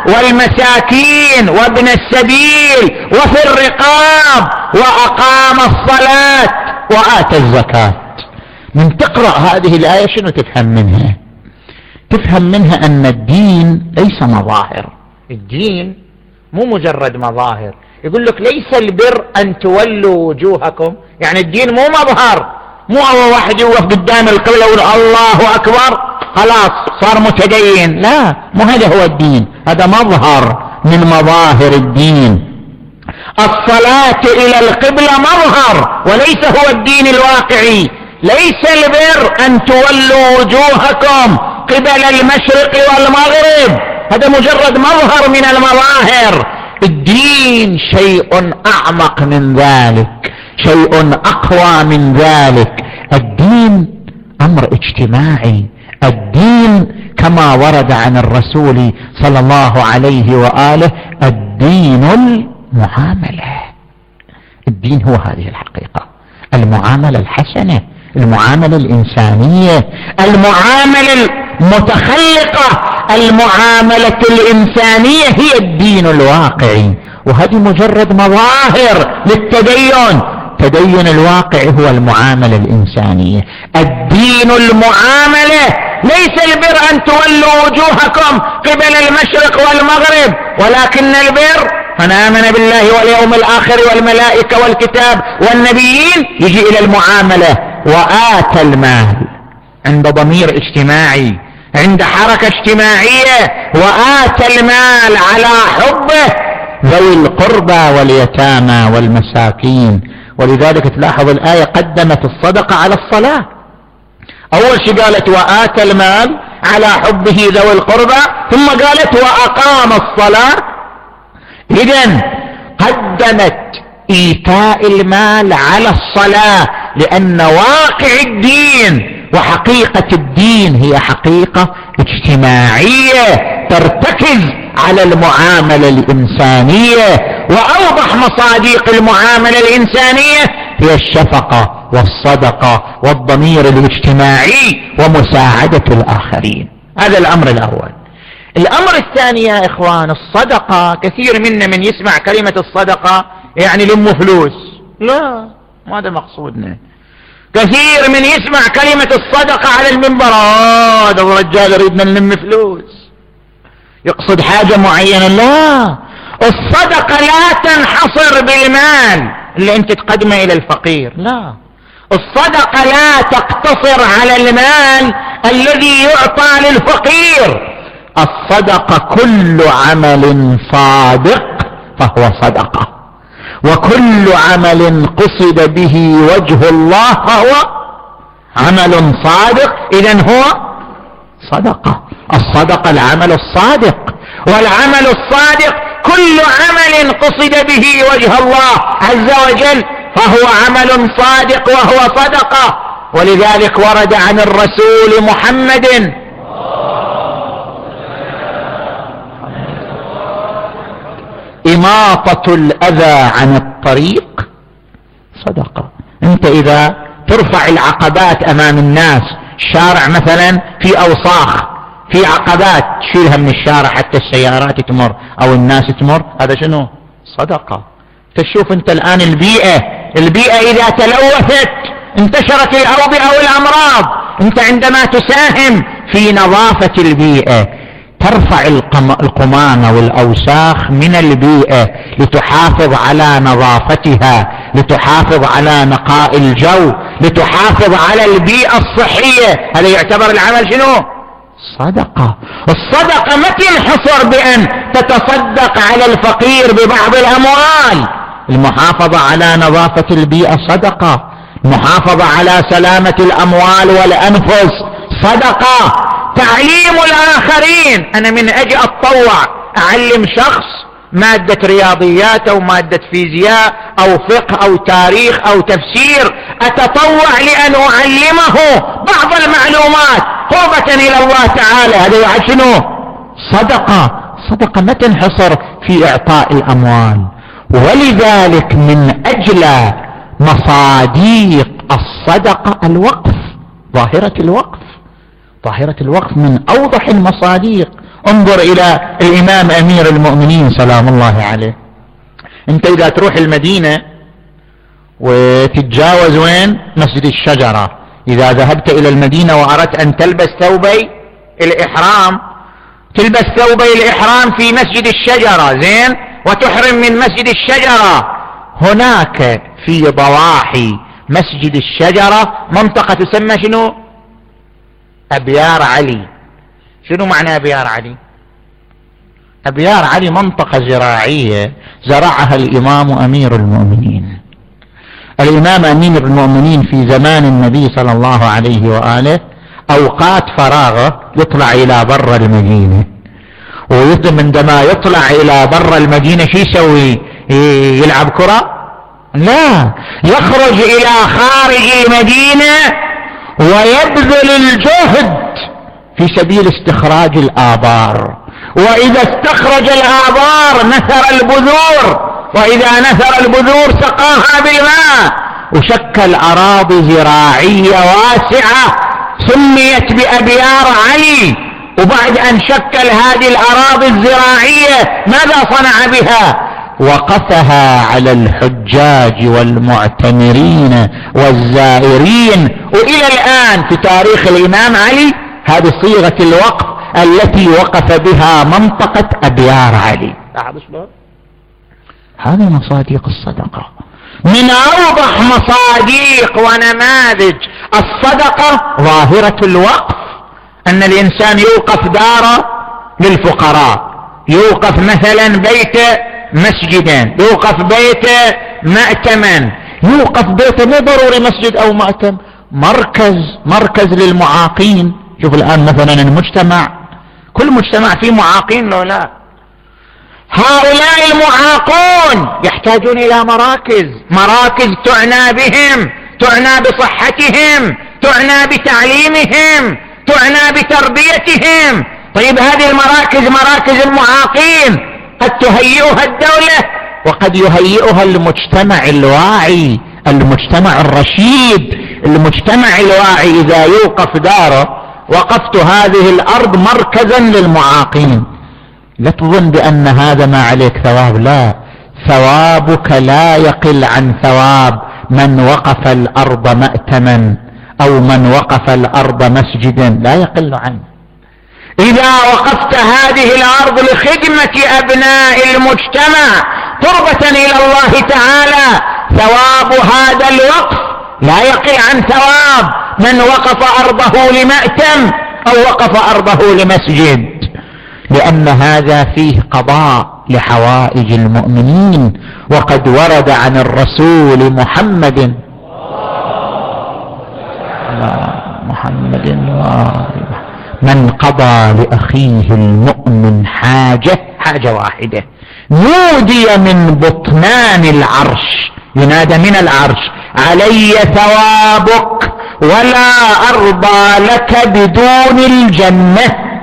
والمساكين وابن السبيل وفي الرقاب وأقام الصلاة وآتى الزكاة. من تقرأ هذه الآية شنو تفهم منها؟ تفهم منها أن الدين ليس مظاهر. الدين مو مجرد مظاهر. يقول لك ليس البر أن تولوا وجوهكم، يعني الدين مو مظهر، مو أول واحد يوقف قدام القبلة ويقول الله أكبر خلاص صار متدين. لا، مو هذا هو الدين، هذا مظهر من مظاهر الدين. الصلاة إلى القبلة مظهر وليس هو الدين الواقعي. ليس البر أن تولوا وجوهكم قبل المشرق والمغرب، هذا مجرد مظهر من المظاهر. الدين شيء أعمق من ذلك، شيء أقوى من ذلك. الدين أمر اجتماعي. الدين كما ورد عن الرسول صلى الله عليه وآله: الدين المعاملة. الدين هو هذه الحقيقة، المعاملة الحسنة، المعاملة الإنسانية، المعاملة المتخلقة، المعاملة الإنسانية هي الدين الواقعي. وهذه مجرد مظاهر للتدين. التدين الواقعي هو المعاملة الإنسانية. الدين المعاملة. ليس البر أن تولوا وجوهكم قبل المشرق والمغرب ولكن البر من آمن بالله واليوم الآخر والملائكة والكتاب والنبيين. يجي إلى المعاملة: وآتى المال، عند ضمير اجتماعي، عند حركة اجتماعية. وآتى المال على حبه ذوي القربى واليتامى والمساكين. ولذلك تلاحظ الآية قدمت الصدقة على الصلاة. أول شيء قالت وآتى المال على حبه ذوي القربى، ثم قالت وأقام الصلاة. إذن قدمت إيتاء المال على الصلاة، لأن واقع الدين وحقيقة الدين هي حقيقة اجتماعية ترتكز على المعاملة الإنسانية. وأوضح مصادق المعاملة الإنسانية هي الشفقة والصدقة والضمير الاجتماعي ومساعدة الآخرين. هذا الأمر الأول. الأمر الثاني يا إخوان، الصدقة، كثير منا من يسمع كلمة الصدقة يعني لمه فلوس. لا، ما هذا مقصودنا. كثير من يسمع كلمة الصدقة على المنبر، هذا الرجال يريدنا نلم فلوس، يقصد حاجة معينة. لا، الصدقة لا تنحصر بالمال اللي انت تقدمه الى الفقير. لا، الصدقة لا تقتصر على المال الذي يعطى للفقير. الصدقة كل عمل صادق فهو صدقة، وكل عمل قصد به وجه الله فهو عمل صادق. إذن هو صدقة. الصدقة العمل الصادق، والعمل الصادق كل عمل قصد به وجه الله عز وجل فهو عمل صادق وهو صدقة. ولذلك ورد عن الرسول محمد إماطة الأذى عن الطريق صدقة. انت إذا ترفع العقبات أمام الناس، شارع مثلا في أوصاخ، في عقبات، تشيلها من الشارع حتى السيارات تمر أو الناس تمر، هذا شنو؟ صدقة. تشوف انت الآن البيئة إذا تلوثت انتشرت الأوبئة والأمراض. انت عندما تساهم في نظافة البيئة ترفع القمامة والأوساخ من البيئة لتحافظ على نظافتها، لتحافظ على نقاء الجو، لتحافظ على البيئة الصحية. هذا يعتبر العمل شنو؟ صدقة. الصدقة ما تنحصر بأن تتصدق على الفقير ببعض الأموال. المحافظة على نظافة البيئة صدقة، المحافظة على سلامة الأموال والأنفس صدقة، تعليم الآخرين. أنا من أجي أتطوع أعلم شخص مادة رياضيات أو مادة فيزياء أو فقه أو تاريخ أو تفسير، أتطوع لأن أعلمه بعض المعلومات قربة إلى الله تعالى. هذا يعني شنو؟ صدقة. صدقة ما تنحصر في إعطاء الأموال. ولذلك من أجل مصاديق الصدقة الوقف، ظاهرة الوقف. ظاهرة الوقف من أوضح المصاديق. انظر إلى الإمام أمير المؤمنين سلام الله عليه. انت إذا تروح المدينة وتتجاوز وين؟ مسجد الشجرة. إذا ذهبت إلى المدينة وأردت أن تلبس ثوبي الإحرام، تلبس ثوبي الإحرام في مسجد الشجرة، زين، وتحرم من مسجد الشجرة. هناك في ضواحي مسجد الشجرة منطقة تسمى شنو؟ أبيار علي. شنو معنى أبيار علي؟ أبيار علي منطقة زراعية زرعها الإمام أمير المؤمنين. الإمام أمير المؤمنين في زمان النبي صلى الله عليه وآله أوقات فراغه يطلع إلى بر المدينة، وعندما يطلع إلى بر المدينة شو يسوي؟ يلعب كرة؟ لا، يخرج إلى خارج المدينة ويبذل الجهد في سبيل استخراج الآبار. وإذا استخرج الآبار نثر البذور، وإذا نثر البذور سقاها بالماء، وشكل أراضي زراعية واسعة سميت بأبيار علي. وبعد أن شكل هذه الأراضي الزراعية ماذا صنع بها؟ وقفها على الحجاج والمعتمرين والزائرين. وإلى الآن في تاريخ الإمام علي هذه صيغة الوقف التي وقف بها منطقة أبيار علي. هذه مصاديق الصدقة، من أوضح مصاديق ونماذج الصدقة ظاهرة الوقف. أن الإنسان يوقف داره للفقراء، يوقف مثلا بيته مسجدا، يوقف بيته مأتما، يوقف بيته مو ضروري مسجد أو مأتم، مركز للمعاقين. شوف الآن مثلا المجتمع، كل مجتمع فيه معاقين لو لا؟ هؤلاء المعاقون يحتاجون إلى مراكز تعنى بهم، تعنى بصحتهم، تعنى بتعليمهم، تعنى بتربيتهم. طيب هذه المراكز مراكز المعاقين قد تهيئها الدولة وقد يهيئها المجتمع الواعي، المجتمع الرشيد. المجتمع الواعي إذا يوقف داره وقفت هذه الأرض مركزا للمعاقين. لا تظن بأن هذا ما عليك ثواب، لا، ثوابك لا يقل عن ثواب من وقف الأرض مأتما أو من وقف الأرض مسجدا، لا يقل عنه. إذا وقفت هذه الأرض لخدمة أبناء المجتمع قربة إلى الله تعالى، ثواب هذا الوقف لا يقل عن ثواب من وقف أرضه لمأتم أو وقف أرضه لمسجد، لأن هذا فيه قضاء لحوائج المؤمنين. وقد ورد عن الرسول محمد من قضى لأخيه المؤمن حاجة واحدة نودي من بطنان العرش، ينادى من العرش: علي ثوابك ولا أرضى لك بدون الجنة.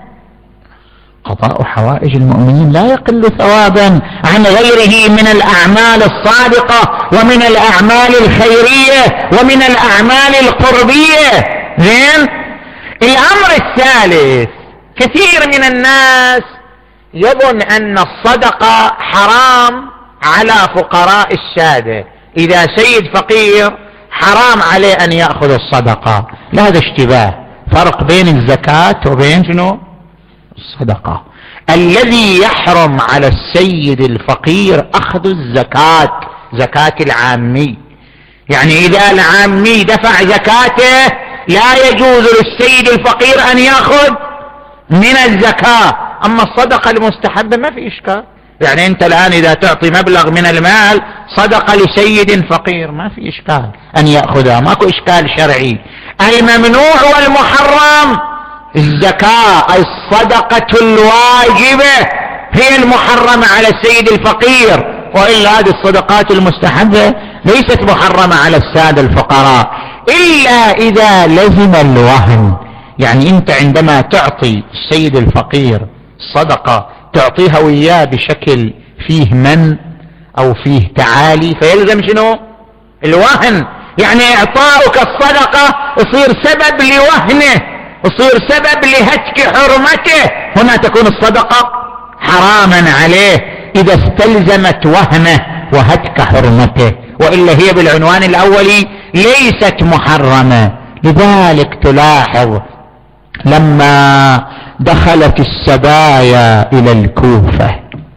قضاء حوائج المؤمنين لا يقل ثوابا عن غيره من الأعمال الصادقة ومن الأعمال الخيرية ومن الأعمال القربية. زين. الأمر الثالث، كثير من الناس يظن أن الصدقة حرام على فقراء السادة، إذا سيد فقير حرام عليه أن يأخذ الصدقة. لا، هذا اشتباه، فرق بين الزكاة وبين شنو؟ الصدقة. الذي يحرم على السيد الفقير أخذ الزكاة، زكاة العامي، يعني إذا العامي دفع زكاته لا يجوز للسيد الفقير أن يأخذ من الزكاة. أما الصدقة المستحبة ما في إشكال، يعني أنت الآن إذا تعطي مبلغ من المال صدقة لسيد فقير ما في إشكال أن يأخذها، ماكو إشكال شرعي. الممنوع والمحرم الزكاة، الصدقة الواجبة هي المحرمة على السيد الفقير، وإلا هذه الصدقات المستحبة ليست محرمة على السادة الفقراء، إلا إذا لزم الوهن. يعني أنت عندما تعطي السيد الفقير صدقة تعطيها وياه بشكل فيه من أو فيه تعالي، فيلزم شنو؟ الوهن. يعني إعطاؤك الصدقة يصير سبب لوهنه، يصير سبب لهتك حرمته، هنا تكون الصدقة حراما عليه إذا استلزمت وهنه وهتك حرمته، وإلا هي بالعنوان الأولي ليست محرمة. لذلك تلاحظ لما دخلت السبايا إلى الكوفة،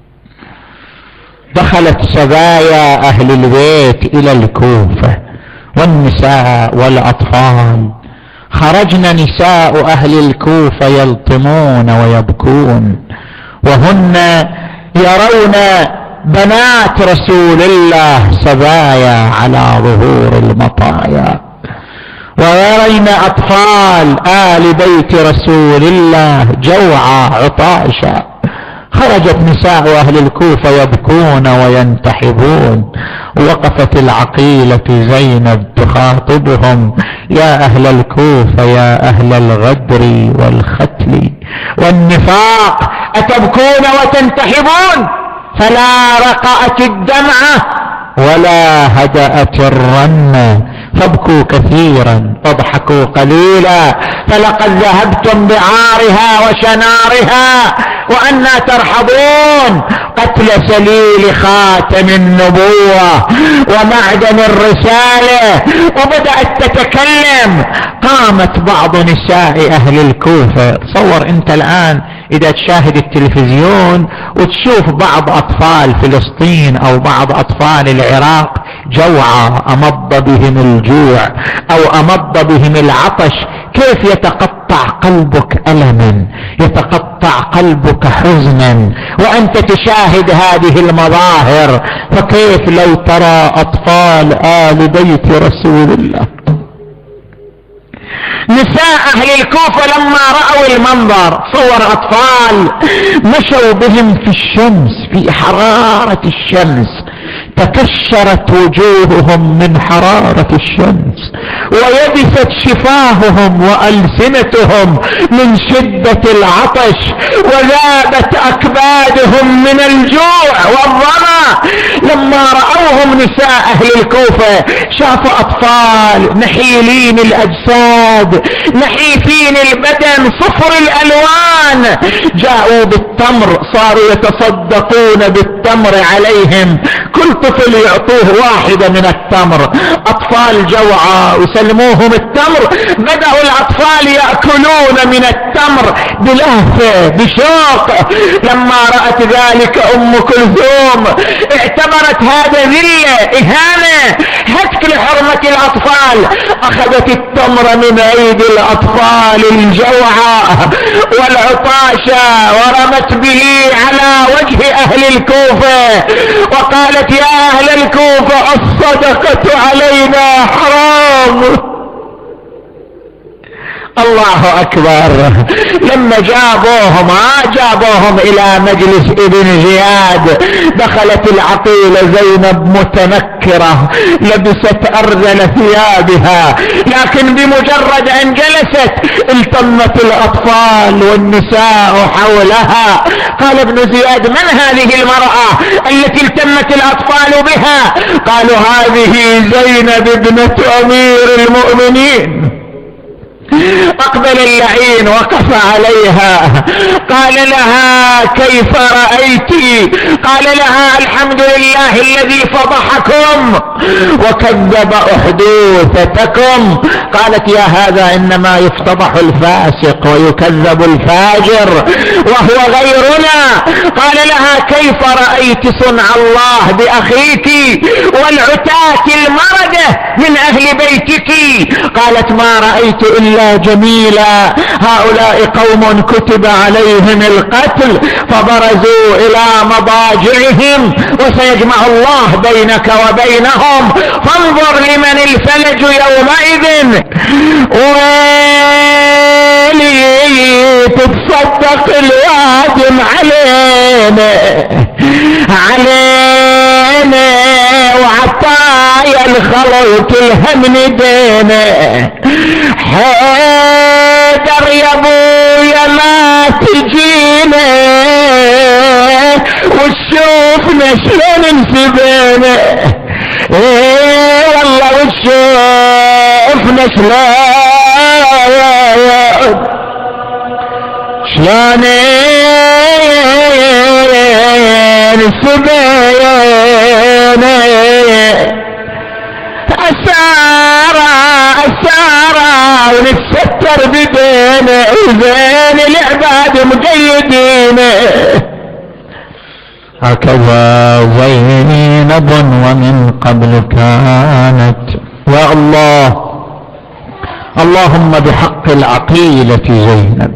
دخلت سبايا أهل البيت إلى الكوفة والنساء والأطفال، خرجن نساء أهل الكوفة يلطمون ويبكون، وهن يرون بنات رسول الله سبايا على ظهور المطايا، ويرين أطفال آل بيت رسول الله جوعى عطاشا. خرجت نساء أهل الكوفة يبكون وينتحبون، وقفت العقيلة زينب تخاطبهم: يا أهل الكوفة، يا أهل الغدر والختل والنفاق، أتبكون وتنتحبون؟ فلا رقأت الدمعة ولا هدأت الرنة، فابكوا كثيرا واضحكوا قليلا، فلقد ذهبتم بعارها وشنارها وأنا ترحضون قتل سليل خاتم النبوة ومعدن الرسالة. وبدأت تتكلم. قامت بعض نساء أهل الكوفة. تصور أنت الآن إذا تشاهد التلفزيون وتشوف بعض أطفال فلسطين أو بعض أطفال العراق جوعى، أمض بهم الجوع أو أمض بهم العطش، كيف يتقطع قلبك ألما، يتقطع قلبك حزنا وأنت تشاهد هذه المظاهر. فكيف لو ترى أطفال آل بيت رسول الله؟ نساء أهل الكوفة لما رأوا المنظر، صور أطفال مشوا بهم في الشمس في حرارة الشمس، تكشرت وجوههم من حرارة الشمس، ويبست شفاههم وألسنتهم من شدة العطش، وذابت أكبادهم من الجوع والظمأ. لما رأوهم نساء أهل الكوفة شافوا أطفال نحيلين الأجساد نحيفين البدن صفر الألوان، جاءوا بالتمر، صاروا يتصدقون بالتمر عليهم، كل طفل يعطوه واحدة من التمر. أطفال جوعى وسلموهم التمر، بدأوا الأطفال يأكلون من التمر بلهفة بشوق. لما رأت ذلك أم كلثوم اعتبرت هذا ذلة إهانة هتك لحرمة الأطفال، أخذت التمر من أيدي الأطفال الجوعى والعطاشة ورمت به على وجه أهل الكوفة وقالت يا أهل الكوفة الصدقة علينا حرام. الله أكبر. لما جابوهم إلى مجلس ابن زياد، دخلت العقيلة زينب متنكرة لبست أرذل ثيابها، لكن بمجرد أن جلست التمت الأطفال والنساء حولها. قال ابن زياد من هذه المرأة التي التمت الأطفال بها؟ قالوا هذه زينب ابنة أمير المؤمنين. أقبل اللعين وقف عليها، قال لها كيف رأيت؟ قال لها الحمد لله الذي فضحكم وكذب أحدوثتكم. قالت يا هذا إنما يفتضح الفاسق ويكذب الفاجر وهو غيرنا. قال لها كيف رأيت صنع الله بأخيك والعتاة المردة من أهل بيتك؟ قالت ما رأيت إلا جميلا، هؤلاء قوم كتب عليهم القتل فبرزوا إلى مضاجعهم وسيجمع الله بينك وبينهم، فانظر لمن الفلج يومئذ. ويلي تتصدق الوادم علينا وعطايا الخلط الهم دينا. حيدر يا ابويا ما تجينا وتشوفنا شلون انسبينا، والله وتشوفنا شلون انسبينا. أسارة ونتستر بدينا وزين العباد مقيدين. هكذا زينب ومن قبل كانت. يا الله اللهم بحق العقيلة زينب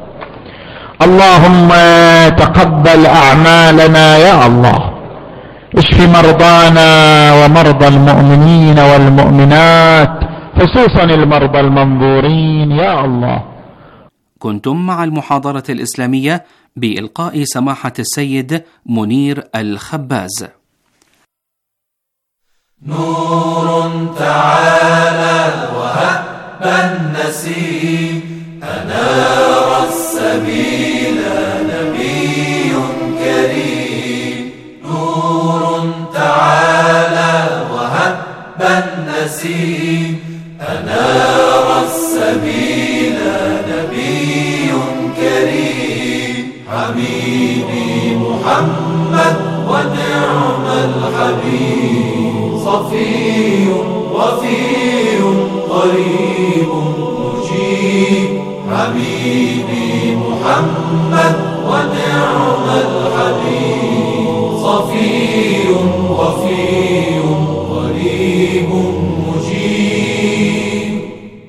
اللهم تقبل أعمالنا يا الله، اشف مرضانا ومرضى المؤمنين والمؤمنات خصوصا المرضى المنظورين يا الله. كنتم مع المحاضرة الإسلامية بإلقاء سماحة السيد منير الخباز. نور تعالى وهب النسيم أنار السبيل نبي كريم. نور تعالى وهب النسيم أنار السبيل نبي كريم. حبيبي محمد ونعم الحبيب، صفي وفي قريب مجيب. حبيبي محمد ونعم الحبيب، صفي وفي قريب مجيب.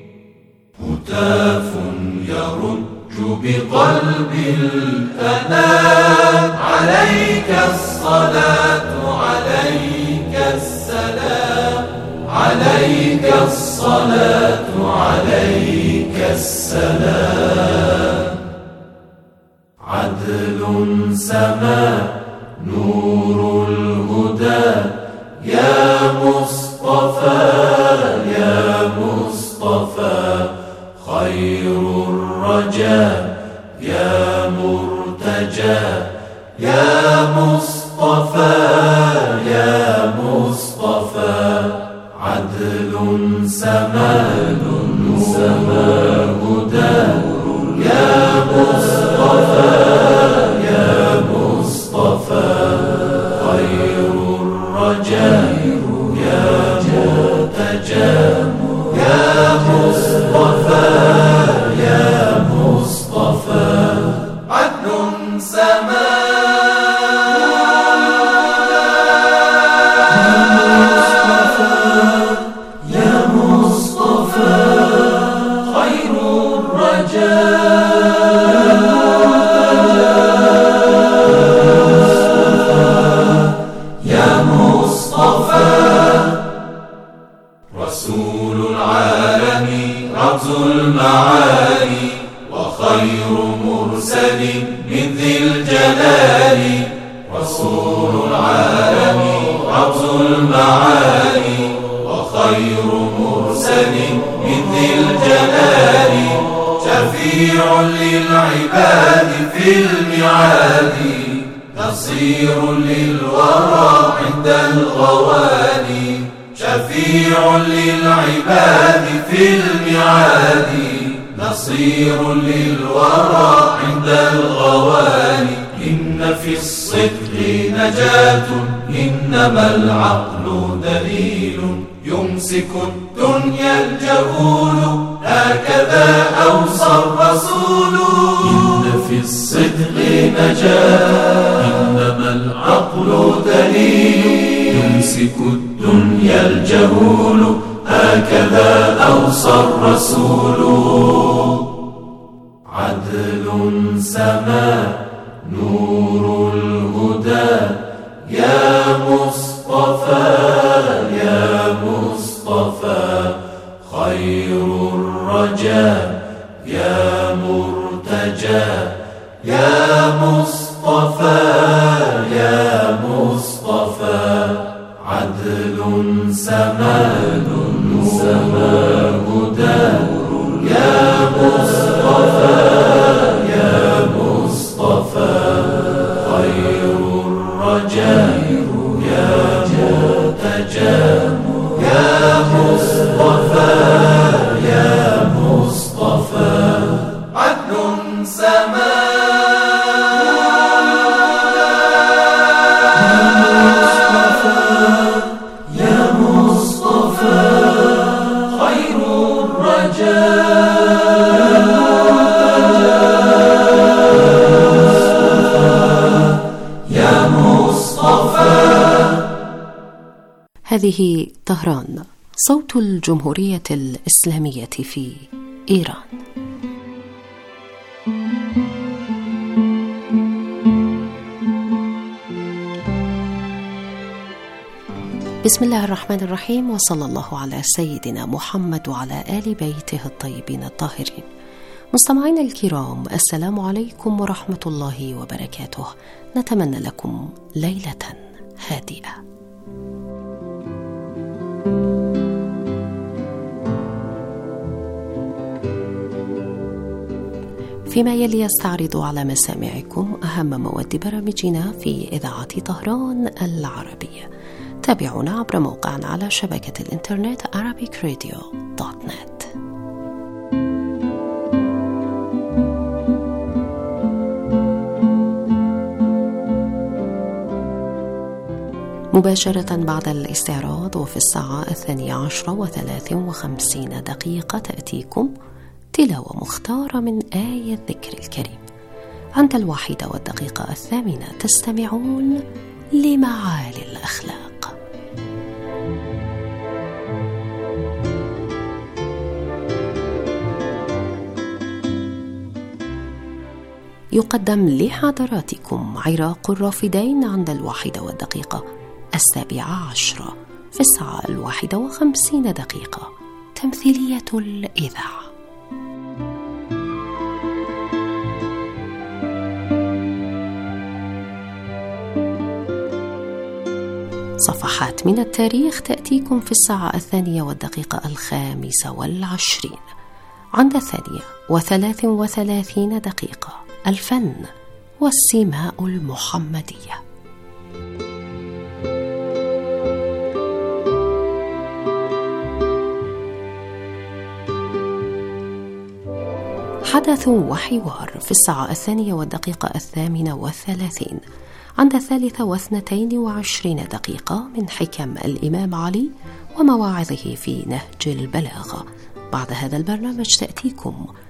هتاف يرج بقلب الأنام، عليك الصلاة عليك السلام، عليك الصلاة عليك السلام. عدل سما نور الهدى يا مصطفى يا مصطفى. خير الرجاء يا مرتجى يا مصطفى يا مصطفى عدل سماء هدى يا مصطفى يا مصطفى خير الرجاء يا مرتجى يا مصطفى يا مصطفى عدل سماء رسول العالمين رمز المعالي وخير مرسل من ذي الجلال رسول العالمين رمز المعالي وخير مرسل من ذي الجلال شفيع للعباد في الميعاد نصير للورى عند الغوالي شفيع للعباد في الميعاد نصير للورى عند الغوالي إن في الصدق نجاة إنما العقل دليل يمسك الدنيا الجهول هكذا أوصى الرسول إن في الصدق نجاة إنما العقل دليل يمسك الدنيا الجهول هكذا أوصى الرسول عدل سما نور الهدى يا مصطفى يا مصطفى خير الرجاء يا مرتجى يا مصطفى يا مصطفى عدل سماء هدى يا مصطفى يا مصطفى خير الرجاء يا مرتجى يا مصطفى يا مصطفى عدل سماء هذه طهران صوت الجمهورية الإسلامية في إيران. بسم الله الرحمن الرحيم، وصلى الله على سيدنا محمد وعلى آل بيته الطيبين الطاهرين. مستمعينا الكرام، السلام عليكم ورحمة الله وبركاته. نتمنى لكم ليلة هادئة. فيما يلي يستعرض على مسامعكم أهم مواد برامجنا في إذاعة طهران العربية. تابعونا عبر موقعنا على شبكة الإنترنت arabicradio.net. مباشرة بعد الاستعراض وفي الساعة 12:53 تأتيكم تلاوة مختارة من آية الذكر الكريم. عند 1:08 تستمعون لمعالي الأخلاق. يقدم لحضراتكم عراق الرافدين عند 1:07 في الساعة 51:50 تمثيلية الإذاعة. صفحات من التاريخ تأتيكم في الساعة 2:05. عند 2:33 دقيقة الفن والسيماء المحمدية. حدث وحوار في 2:08 عند 3:22 دقيقة من حكم الإمام علي ومواعظه في نهج البلاغة. بعد هذا البرنامج تأتيكم